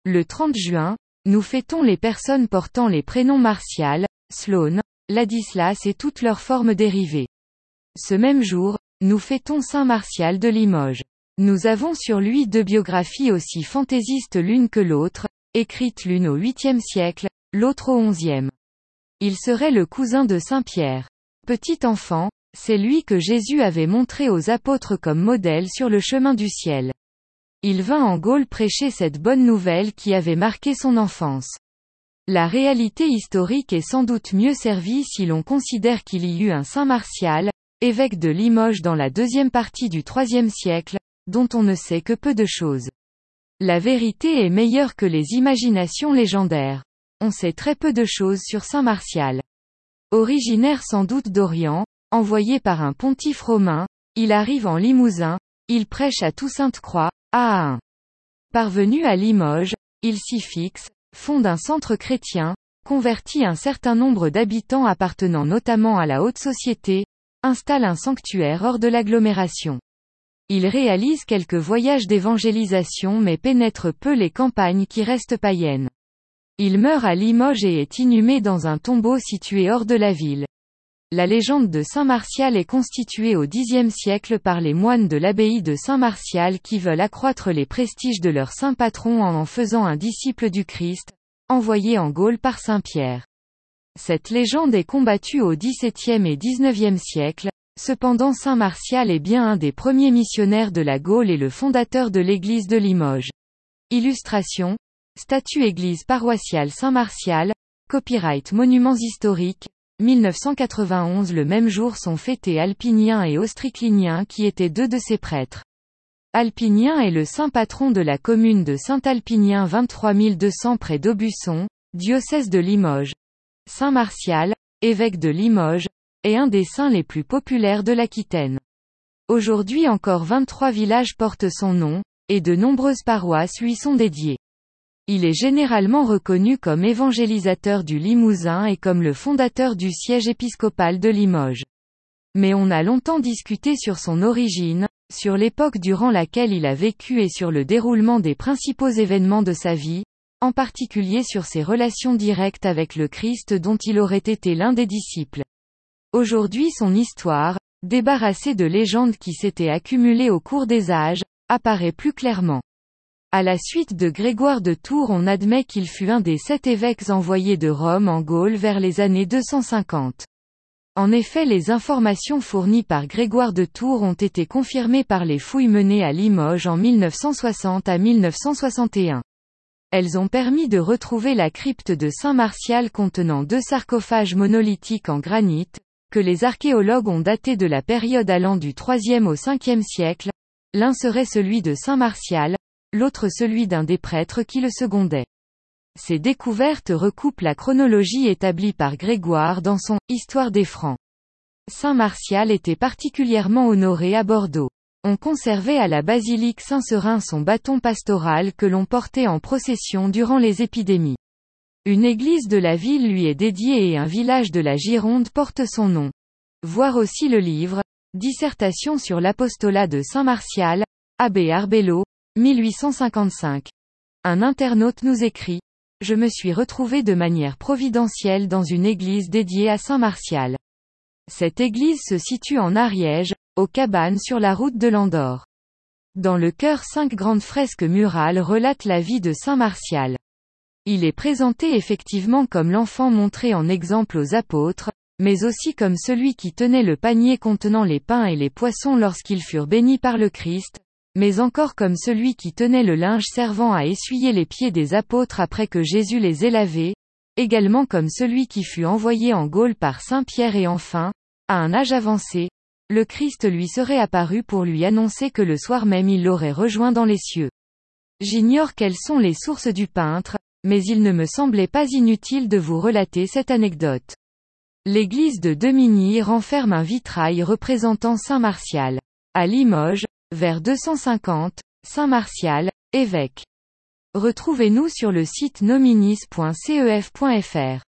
Le 30 juin, nous fêtons les personnes portant les prénoms Martial, Sloane, Ladislas et toutes leurs formes dérivées. Ce même jour, nous fêtons Saint Martial de Limoges. Nous avons sur lui 2 biographies aussi fantaisistes l'une que l'autre, écrites l'une au 8e siècle, l'autre au 11e. Il serait le cousin de Saint Pierre. Petit enfant, c'est lui que Jésus avait montré aux apôtres comme modèle sur le chemin du ciel. Il vint en Gaule prêcher cette bonne nouvelle qui avait marqué son enfance. La réalité historique est sans doute mieux servie si l'on considère qu'il y eut un Saint Martial, évêque de Limoges dans la 2e partie du 3e siècle, dont on ne sait que peu de choses. La vérité est meilleure que les imaginations légendaires. On sait très peu de choses sur Saint Martial. Originaire sans doute d'Orient, envoyé par un pontife romain, il arrive en Limousin, il prêche à Toussainte-Croix, à Ahun. Parvenu à Limoges, il s'y fixe, fonde un centre chrétien, convertit un certain nombre d'habitants appartenant notamment à la haute société, installe un sanctuaire hors de l'agglomération. Il réalise quelques voyages d'évangélisation mais pénètre peu les campagnes qui restent païennes. Il meurt à Limoges et est inhumé dans un tombeau situé hors de la ville. La légende de Saint Martial est constituée au Xe siècle par les moines de l'abbaye de Saint-Martial qui veulent accroître les prestiges de leur saint patron en faisant un disciple du Christ, envoyé en Gaule par Saint Pierre. Cette légende est combattue au XVIIe et XIXe siècle, cependant Saint Martial est bien un des premiers missionnaires de la Gaule et le fondateur de l'église de Limoges. Illustration, statue église paroissiale Saint-Martial, copyright Monuments historiques, 1991. Le même jour sont fêtés Alpinien et Austriclinien qui étaient 2 de ses prêtres. Alpinien est le saint patron de la commune de Saint-Alpinien 23 200 près d'Aubusson, diocèse de Limoges. Saint Martial, évêque de Limoges, est un des saints les plus populaires de l'Aquitaine. Aujourd'hui encore 23 villages portent son nom, et de nombreuses paroisses lui sont dédiées. Il est généralement reconnu comme évangélisateur du Limousin et comme le fondateur du siège épiscopal de Limoges. Mais on a longtemps discuté sur son origine, sur l'époque durant laquelle il a vécu et sur le déroulement des principaux événements de sa vie, en particulier sur ses relations directes avec le Christ dont il aurait été l'un des disciples. Aujourd'hui son histoire, débarrassée de légendes qui s'étaient accumulées au cours des âges, apparaît plus clairement. À la suite de Grégoire de Tours, on admet qu'il fut un des 7 évêques envoyés de Rome en Gaule vers les années 250. En effet, les informations fournies par Grégoire de Tours ont été confirmées par les fouilles menées à Limoges en 1960 à 1961. Elles ont permis de retrouver la crypte de Saint Martial contenant 2 sarcophages monolithiques en granit, que les archéologues ont datés de la période allant du IIIe au Ve siècle. L'un serait celui de Saint Martial, l'autre celui d'un des prêtres qui le secondait. Ces découvertes recoupent la chronologie établie par Grégoire dans son « Histoire des Francs ». Saint Martial était particulièrement honoré à Bordeaux. On conservait à la basilique Saint-Serin son bâton pastoral que l'on portait en procession durant les épidémies. Une église de la ville lui est dédiée et un village de la Gironde porte son nom. Voir aussi le livre « Dissertation sur l'apostolat de Saint Martial », Abbé Arbello, 1855. Un internaute nous écrit « Je me suis retrouvé de manière providentielle dans une église dédiée à Saint Martial. Cette église se situe en Ariège, aux cabanes sur la route de l'Andorre. Dans le chœur 5 grandes fresques murales relatent la vie de Saint Martial. Il est présenté effectivement comme l'enfant montré en exemple aux apôtres, mais aussi comme celui qui tenait le panier contenant les pains et les poissons lorsqu'ils furent bénis par le Christ, mais encore comme celui qui tenait le linge servant à essuyer les pieds des apôtres après que Jésus les ait lavés, également comme celui qui fut envoyé en Gaule par Saint Pierre et enfin, à un âge avancé, le Christ lui serait apparu pour lui annoncer que le soir même il l'aurait rejoint dans les cieux. J'ignore quelles sont les sources du peintre, mais il ne me semblait pas inutile de vous relater cette anecdote. L'église de Demigny renferme un vitrail représentant Saint Martial. À Limoges, vers 250, Saint Martial, évêque. Retrouvez-nous sur le site nominis.cef.fr.